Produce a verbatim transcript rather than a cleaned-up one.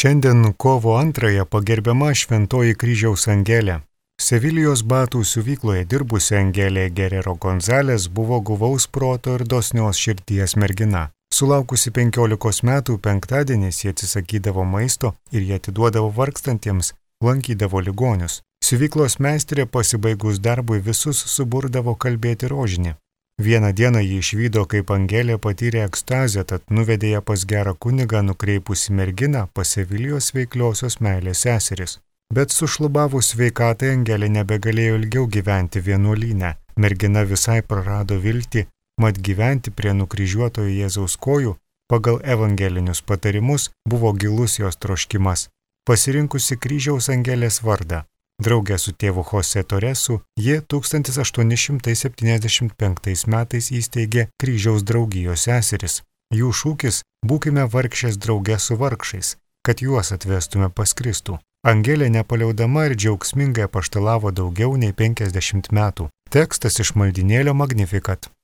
Šiandien kovo antrąją pagerbiama Šventoji Kryžiaus Angelė. Sevilijos batų siuvykloje dirbusi Angelė Gerero Gonzales buvo guvaus proto ir dosnios širdies mergina. Sulaukusi penkiolikos metų penktadieniais jie atsisakydavo maisto ir jie atiduodavo vargstantiems, lankydavo ligonius. Siuvyklos meistrė pasibaigus darbui visus suburdavo kalbėti rožinį. Vieną dieną jį išvydo, kaip Angelė patyrė ekstazę, tad nuvedė ją pas gerą kunigą nukreipusi merginą pas Sevilijos veikliosios meilės seseris. Bet sušlubavus sveikatai Angelė nebegalėjo ilgiau gyventi vienuolyne. Mergina visai prarado viltį, mat gyventi prie nukryžiuotojo Jėzaus kojų pagal evangelinius patarimus buvo gilus jos troškimas. Pasirinkusi kryžiaus Angelės vardą, draugė su tėvu Jose Toresu, ji tūkstantis aštuoni šimtai septyniasdešimt penktais metais įsteigė kryžiaus draugijos seseris. Jų šūkis – būkime vargšės drauge su vargšais, kad juos atvestume pas Kristų. Angelė nepaliaudama ir džiaugsmingai apaštalavo daugiau nei penkiasdešimt metų. Tekstas iš maldynėlio Magnificat.